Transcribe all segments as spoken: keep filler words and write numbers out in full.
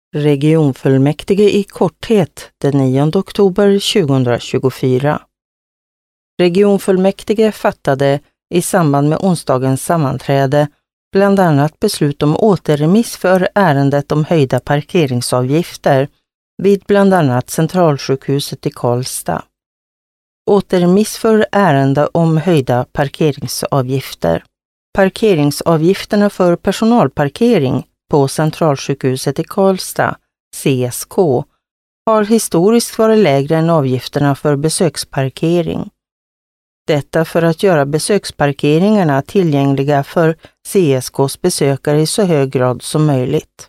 Regionfullmäktige i korthet den nionde oktober tjugohundratjugofyra. Regionfullmäktige fattade i samband med onsdagens sammanträde bland annat beslut om återremiss för ärendet om höjda parkeringsavgifter vid bland annat Centralsjukhuset i Karlstad. Återremiss för ärende om höjda parkeringsavgifter. Parkeringsavgifterna för personalparkering på Centralsjukhuset i Karlstad, C S K, har historiskt varit lägre än avgifterna för besöksparkering. Detta för att göra besöksparkeringarna tillgängliga för C S K:s besökare i så hög grad som möjligt.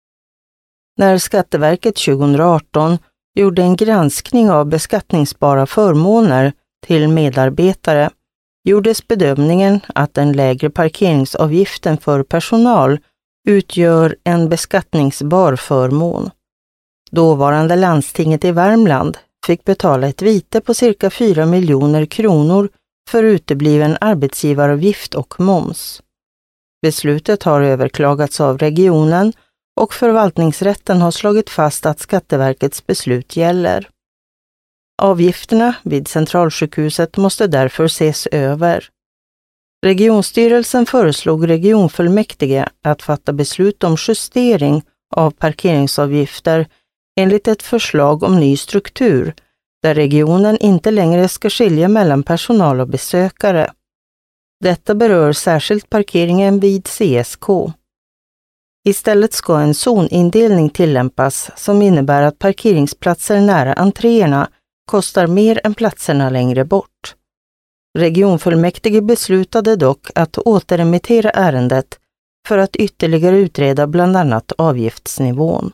När Skatteverket tjugohundraarton gjorde en granskning av beskattningsbara förmåner till medarbetare gjordes bedömningen att den lägre parkeringsavgiften för personal utgör en beskattningsbar förmån. Dåvarande landstinget i Värmland fick betala ett vite på cirka fyra miljoner kronor för utebliven arbetsgivaravgift och moms. Beslutet har överklagats av regionen och förvaltningsrätten har slagit fast att Skatteverkets beslut gäller. Avgifterna vid Centralsjukhuset måste därför ses över. Regionstyrelsen föreslog regionfullmäktige att fatta beslut om justering av parkeringsavgifter enligt ett förslag om ny struktur där regionen inte längre ska skilja mellan personal och besökare. Detta berör särskilt parkeringen vid C S K. Istället ska en zonindelning tillämpas som innebär att parkeringsplatser nära entréerna kostar mer än platserna längre bort. Regionfullmäktige beslutade dock att återremittera ärendet för att ytterligare utreda bland annat avgiftsnivån.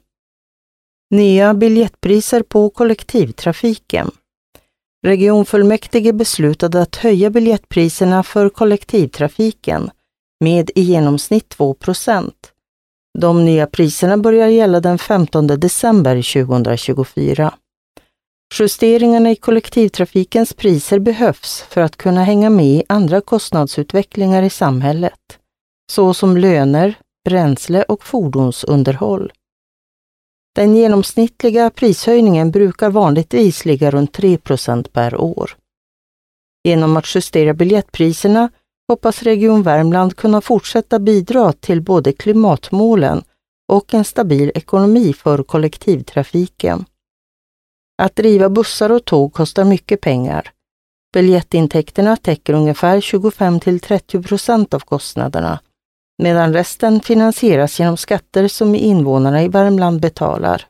Nya biljettpriser på kollektivtrafiken. Regionfullmäktige beslutade att höja biljettpriserna för kollektivtrafiken med i genomsnitt två procent. De nya priserna börjar gälla den femtonde december tjugohundratjugofyra. Justeringarna i kollektivtrafikens priser behövs för att kunna hänga med i andra kostnadsutvecklingar i samhället, såsom löner, bränsle och fordonsunderhåll. Den genomsnittliga prishöjningen brukar vanligtvis ligga runt tre procent per år. Genom att justera biljettpriserna hoppas Region Värmland kunna fortsätta bidra till både klimatmålen och en stabil ekonomi för kollektivtrafiken. Att driva bussar och tåg kostar mycket pengar. Biljettintäkterna täcker ungefär tjugofem till trettio procent av kostnaderna, medan resten finansieras genom skatter som invånarna i Värmland betalar.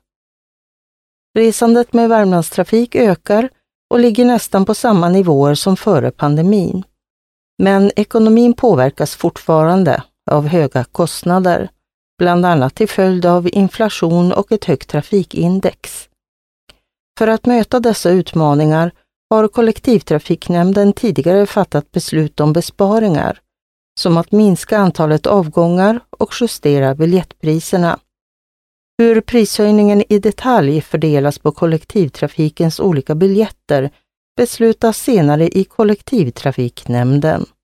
Resandet med Värmlandstrafik ökar och ligger nästan på samma nivåer som före pandemin. Men ekonomin påverkas fortfarande av höga kostnader, bland annat till följd av inflation och ett högt trafikindex. För att möta dessa utmaningar har kollektivtrafiknämnden tidigare fattat beslut om besparingar, som att minska antalet avgångar och justera biljettpriserna. Hur prishöjningen i detalj fördelas på kollektivtrafikens olika biljetter beslutas senare i kollektivtrafiknämnden.